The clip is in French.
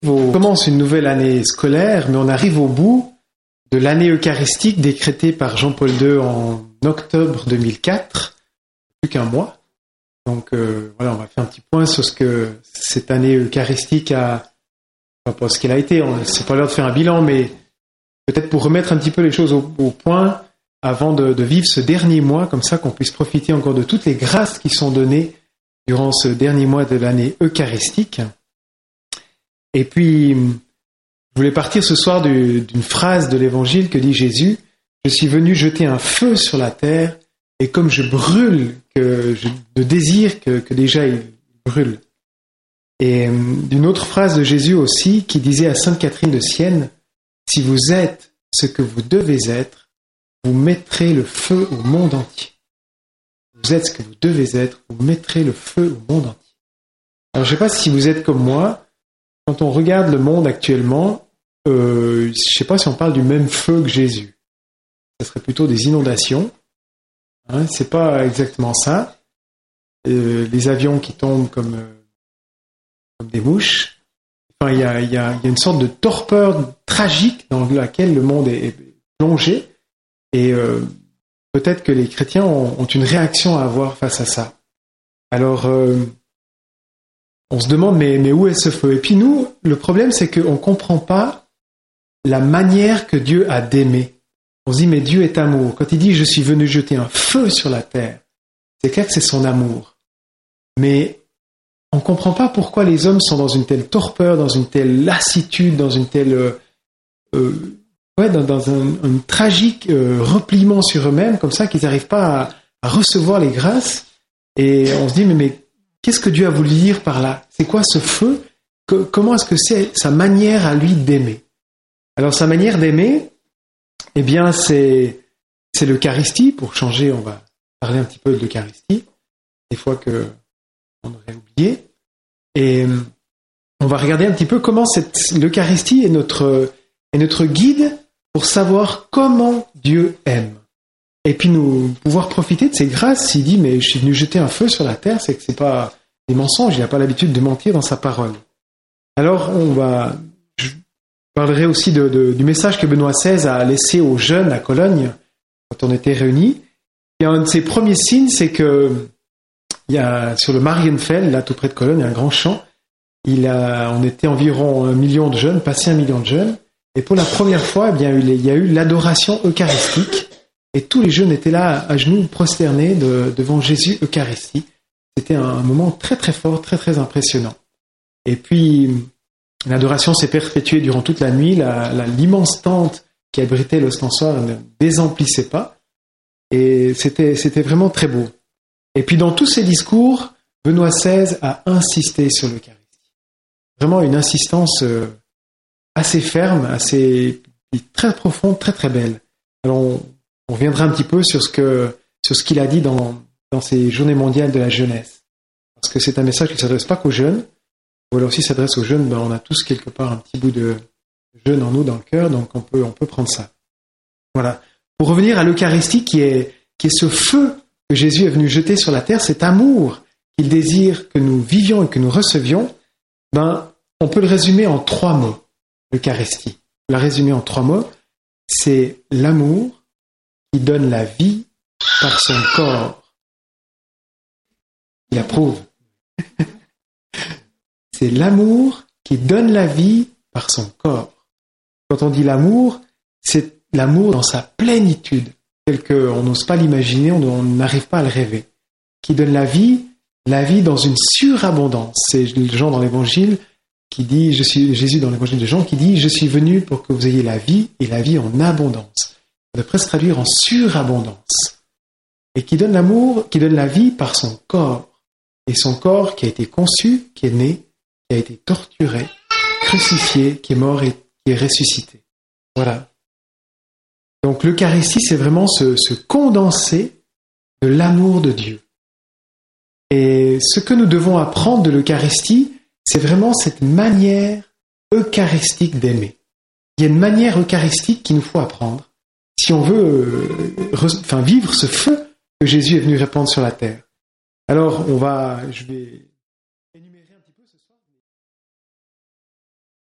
On commence une nouvelle année scolaire, mais on arrive au bout de l'année eucharistique décrétée par Jean-Paul II en octobre 2004, plus qu'un mois. Donc voilà, on va faire un petit point sur ce que cette année eucharistique a, enfin pas ce qu'elle a été, c'est pas l'heure de faire un bilan, mais peut-être pour remettre un petit peu les choses au point avant de vivre ce dernier mois, comme ça qu'on puisse profiter encore de toutes les grâces qui sont données durant ce dernier mois de l'année eucharistique. Et puis, je voulais partir ce soir d'une phrase de l'Évangile que dit Jésus: « Je suis venu jeter un feu sur la terre, et comme je brûle, que je désire que déjà il brûle. » Et d'une autre phrase de Jésus aussi, qui disait à Sainte Catherine de Sienne: « Si vous êtes ce que vous devez être, vous mettrez le feu au monde entier. » Vous êtes ce que vous devez être, vous mettrez le feu au monde entier. Alors je ne sais pas si vous êtes comme moi. Quand on regarde le monde actuellement, je ne sais pas si on parle du même feu que Jésus. Ce serait plutôt des inondations. Hein, c'est pas exactement ça. Les avions qui tombent comme des mouches. Enfin, il y a une sorte de torpeur tragique dans laquelle le monde est plongé. Et peut-être que les chrétiens ont une réaction à avoir face à ça. Alors, on se demande, mais où est ce feu? Et puis nous, le problème, c'est qu'on ne comprend pas la manière que Dieu a d'aimer. On se dit, mais Dieu est amour. Quand il dit, je suis venu jeter un feu sur la terre, c'est clair que c'est son amour. Mais on ne comprend pas pourquoi les hommes sont dans une telle torpeur, dans une telle lassitude, dans une telle... dans un tragique repliement sur eux-mêmes, comme ça, qu'ils n'arrivent pas à recevoir les grâces. Et on se dit, mais qu'est-ce que Dieu a voulu dire par là? C'est quoi ce feu? Comment est-ce que c'est sa manière à lui d'aimer? Alors sa manière d'aimer, eh bien c'est l'Eucharistie. Pour changer, on va parler un petit peu de l'Eucharistie, des fois qu'on aurait oublié. Et on va regarder un petit peu comment l'Eucharistie est notre guide pour savoir comment Dieu aime. Et puis nous pouvoir profiter de ces grâces. S'il dit, mais je suis venu jeter un feu sur la terre, c'est que c'est pas des mensonges, il n'a pas l'habitude de mentir dans sa parole. Alors je parlerai aussi du message que Benoît XVI a laissé aux jeunes à Cologne, quand on était réunis. Et un de ses premiers signes, c'est que il y a, sur le Marienfeld, là tout près de Cologne, il y a un grand champ, on était environ 1 million de jeunes, passé 1 million de jeunes, et pour la première fois, eh bien, il y a eu l'adoration eucharistique. Et tous les jeunes étaient là, à genoux, prosternés devant Jésus Eucharistie. C'était un moment très très fort, très très impressionnant. Et puis, l'adoration s'est perpétuée durant toute la nuit. L'immense tente qui abritait l'ostensoir ne désemplissait pas. Et c'était vraiment très beau. Et puis, dans tous ces discours, Benoît XVI a insisté sur l'Eucharistie. Vraiment une insistance assez ferme, très profonde, très très belle. Alors, on reviendra un petit peu sur ce qu'il a dit dans ces journées mondiales de la jeunesse. Parce que c'est un message qui ne s'adresse pas qu'aux jeunes, ou alors s'il s'adresse aux jeunes, on a tous quelque part un petit bout de jeune en nous, dans le cœur, donc on peut prendre ça. Voilà. Pour revenir à l'Eucharistie qui est ce feu que Jésus est venu jeter sur la terre, cet amour qu'il désire que nous vivions et que nous recevions, on peut le résumer en 3 mots, l'Eucharistie. La résumer en 3 mots, c'est l'amour qui donne la vie par son corps. Il approuve. C'est l'amour qui donne la vie par son corps. Quand on dit l'amour, c'est l'amour dans sa plénitude, tel qu'on n'ose pas l'imaginer, on n'arrive pas à le rêver. Qui donne la vie dans une surabondance. C'est Jean dans l'Évangile qui dit, Jésus dans l'Évangile de Jean qui dit, je suis venu pour que vous ayez la vie et la vie en abondance. On devrait presque traduire en surabondance. Et qui donne l'amour, qui donne la vie par son corps. Et son corps qui a été conçu, qui est né, qui a été torturé, crucifié, qui est mort et qui est ressuscité. Voilà. Donc l'Eucharistie, c'est vraiment ce condensé de l'amour de Dieu. Et ce que nous devons apprendre de l'Eucharistie, c'est vraiment cette manière eucharistique d'aimer. Il y a une manière eucharistique qu'il nous faut apprendre si on veut vivre ce feu que Jésus est venu répandre sur la terre. Alors, je vais